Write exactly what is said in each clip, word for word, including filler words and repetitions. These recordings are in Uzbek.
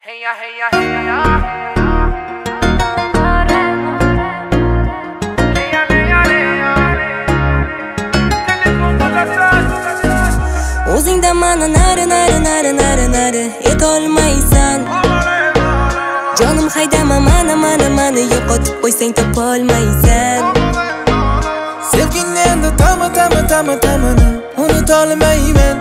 Hey ya, hey ya, hey ya. O'zingda mani nari nari nari nari nari etolmaysan. Jonim haydama mani mani mani yo'qotib qo'ysang topolmaysan. Sevgingni endi tama tama tama tamani unutolmayman.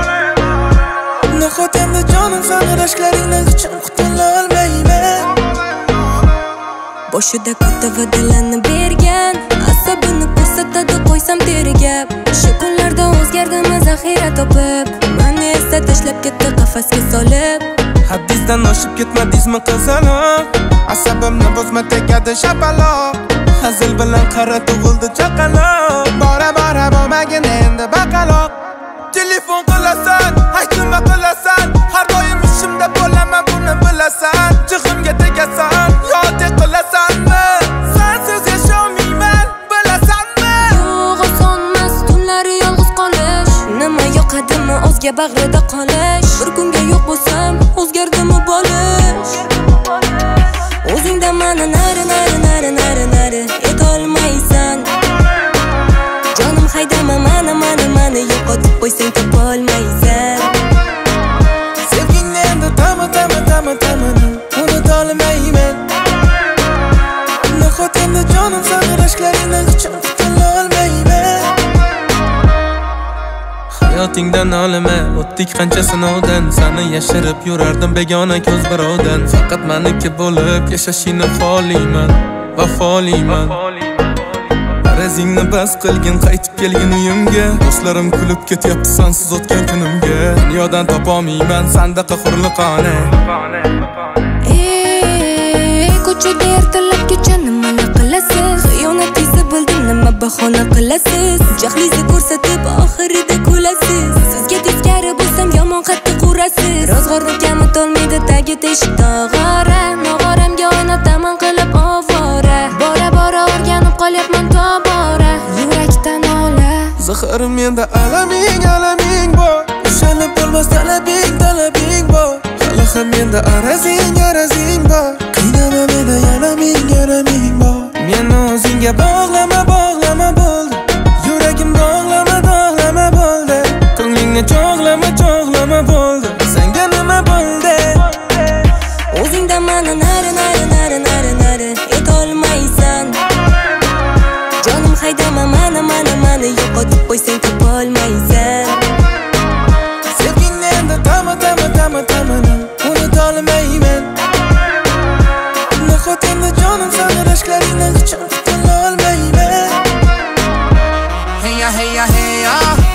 Nahot endi jonim sani rashklaringdan hecham qutula olmayman. Boshida katta va'dalarni bergan, asabini ko'rsatadi qo'ysam tergab. Shu kunlarda o'zgardimi zaxira topib, meni esa tashlab ketdi qafasga solib. Haddizdan oshib ketmadingizmi qizaloq? Asabimni bozma tegadi shapaloq. Hazil bilan qara tug'ildi chaqaloq. Bora bora bo'lmagin endi baqaloq. Telefon qilasan, hech nima qilasan. Har doim ishimda bo'laman, buni bilasan. Jig'imga tegasan, yodek qilasanmi? Sensiz yasholmayman, bilasanmi? Yo'q, osonmas tunlari yolg'iz qolish. Nima yoqadimi o'zga bag'rida qolish? Bir kunga yo'q bo'lsam, o'zgardimi bo'lish? O'zingda mani nari nari nari nari nari etolmaysan. Jonim haydama mani mani mani yo'qotib qo'ysang topolmaysan. Sevgingni endi tama tama tama tamani unutolmayman. Nahot endi jonim sani rashklaringdan hecham qutula olmayman. Hayotingdan olima, o'tdik qancha sinovdan. Seni yashirib yurardim begona ko'z birovdan. Faqat meniki bo'lib yashashingni xohlayman, vafoliman. Arazingni bas qilgin, qaytib kelgin uyimga. Do'stlarim kulib ketyapti sensiz o'tgan kunimga. Dunyodan topolmayman sandaqa hurliqona. Ey, ko'chada ertalab kecha nimalar qilasiz? Xiyonatingizni bildim, nima bahona qilasiz? Jahlingizni ko'rsatib oxirida kulasiz. Sizga teskari bo'lsam yomon qattiq urasiz. Rozg'orni kamitolmaydi tagi teshik tog'ora. Nog'oramga o'ynataman qilib ovora. Bora bora o'rganib qolyapman tobora. Yurakdan ola. Zaharim menda alaming alaming bor. Ushalib bo'lmas talabing talabing bor. Hali ham menda arazing arazing bor. Qiynama meni yalaming yalaming bor. Meni o'zingga bog'lama bog'lama bo'ldi. Yuragim dog'lama dog'lama bo'ldi. Ko'nglingni cho'g'lama cho'g'lama bo'ldi. Senga nima bo'ldi? O'zingda mani nari nari nari nari nari etolmaysan. Jonim haydama mani mani mani yo'qotib qo'ysang topolmaysan. Sevgingni endi tama tama tama tamani unutolmayman. Nahot endi jonim sani rashklaringdan hecham qutula olmayman. Hey ya, hey ya, hey ya.